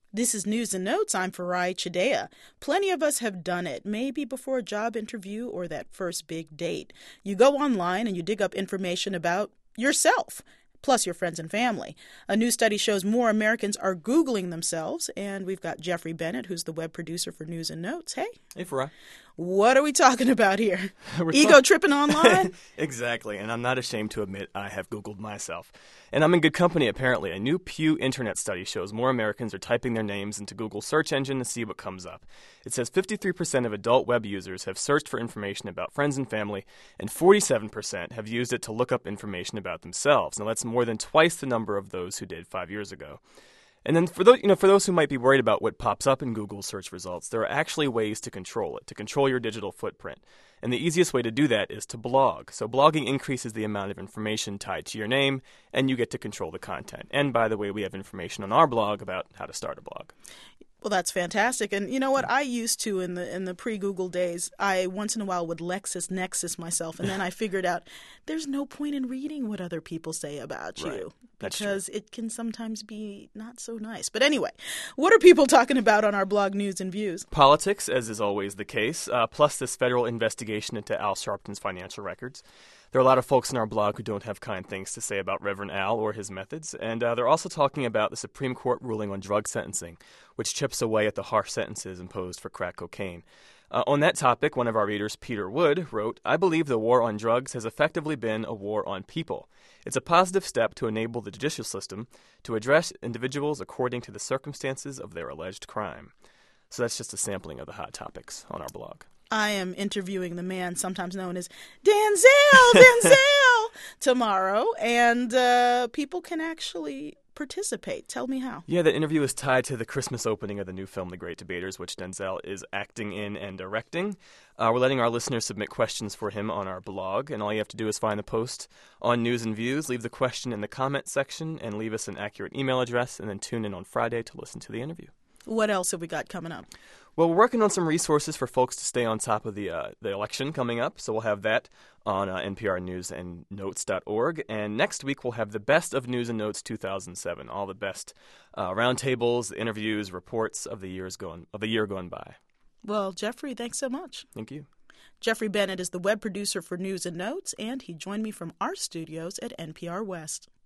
This is News and Notes. I'm Farai Chidea. Plenty of us have done it, maybe before a job interview or that first big date. You go online and you dig up information about yourself, plus your friends and family. A new study shows more Americans are Googling themselves, and we've got Jeffrey Bennett, who's the web producer for News and Notes. Hey. Hey, Farai. What are we talking about here? Ego tripping online? Exactly, and I'm not ashamed to admit I have Googled myself. And I'm in good company, apparently. A new Pew Internet study shows more Americans are typing their names into Google's search engine to see what comes up. It says 53% of adult web users have searched for information about friends and family, and 47% have used it to look up information about themselves. Now, that's more than twice the number of those who did 5 years ago. And then for those who might be worried about what pops up in Google search results, there are actually ways to control it, to control your digital footprint. And the easiest way to do that is to blog. So blogging increases the amount of information tied to your name, and you get to control the content. And by the way, we have information on our blog about how to start a blog. Well, that's fantastic. And you know what? I used to, in the pre-Google days, I once in a while would LexisNexis myself, and then I figured out there's no point in reading what other people say about you. Right. That's because true. it can sometimes be not so nice. But anyway, what are people talking about on our blog News and Views? Politics, as is always the case, plus this federal investigation into Al Sharpton's financial records. There are a lot of folks in our blog who don't have kind things to say about Reverend Al or his methods, and they're also talking about the Supreme Court ruling on drug sentencing, which chips away at the harsh sentences imposed for crack cocaine. On that topic, one of our readers, Peter Wood, wrote, "I believe the war on drugs has effectively been a war on people. It's a positive step to enable the judicial system to address individuals according to the circumstances of their alleged crime." So that's just a sampling of the hot topics on our blog. I am interviewing the man sometimes known as Denzel tomorrow, and people can actually participate. Tell me how. Yeah, the interview is tied to the Christmas opening of the new film The Great Debaters, which Denzel is acting in and directing. We're letting our listeners submit questions for him on our blog, and all you have to do is find the post on News and Views, leave the question in the comment section, and leave us an accurate email address, and then tune in on Friday to listen to the interview. What else have we got coming up? Well, we're working on some resources for folks to stay on top of the election coming up, so we'll have that on nprnewsandnotes.org. And next week we'll have the best of News and Notes 2007, all the best roundtables, interviews, reports of the year gone by. Well, Jeffrey, thanks so much. Thank you. Jeffrey Bennett is the web producer for News and Notes, and he joined me from our studios at NPR West.